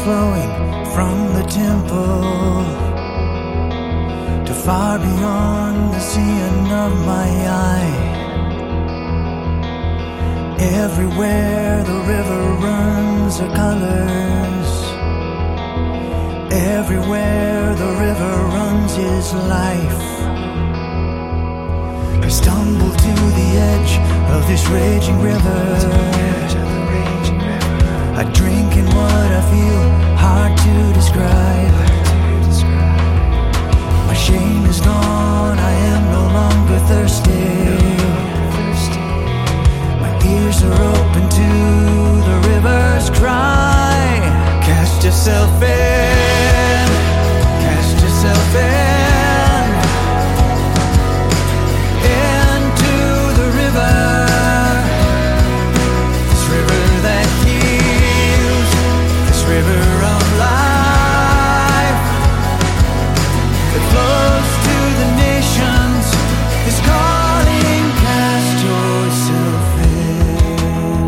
flowing from the temple to far beyond the seeing of my eye. Everywhere the river runs are colors. Everywhere the river runs is life. I stumble to the edge of this raging river. I drink in what I feel hard to describe. My shame is gone, I am no longer thirsty. My ears are open to the river's cry. Cast yourself in, cast yourself in, into the river. This river that heals, this river of life that flows to the nations is calling. Cast yourself in.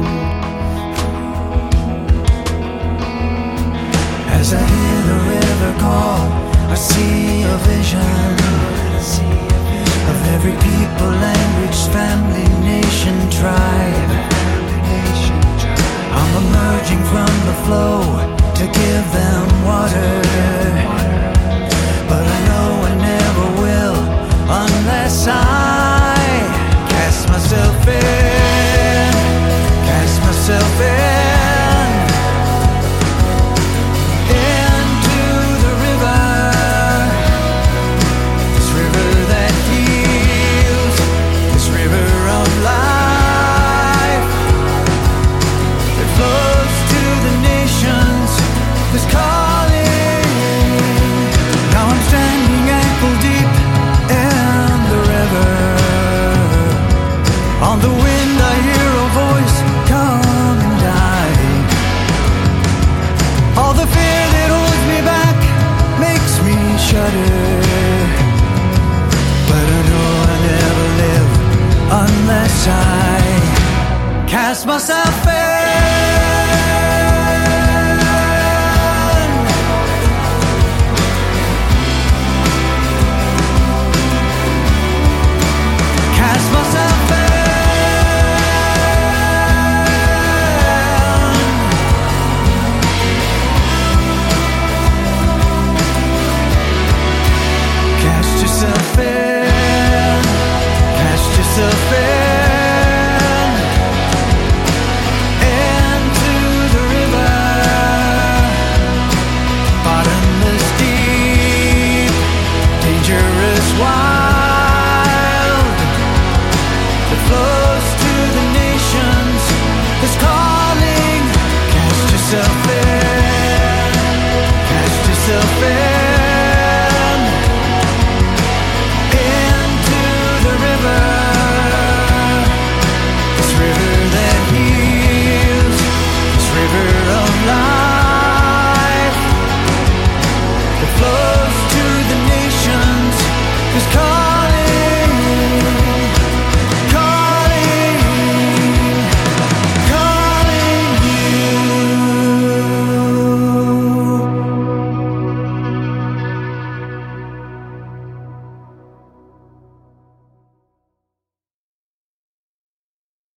As I hear the river call, I see a vision of every people, language, family, nation, tribe. I'm emerging from the flow to give them water, but I know I never will unless I cast myself in, cast myself in, into the river. This river that heals, this river of life that flows to the nations is calling. Now I'm standing ankle deep in the river. On the wind I hear a voice come and die. All the fear that holds me back makes me shudder, but I know I never live unless I cast myself in. Cast myself in. Cast yourself in. Cast yourself in. Into the river. Bottomless deep. Dangerous wild. That flows to the nations is calling. Cast yourself in. Cast yourself in.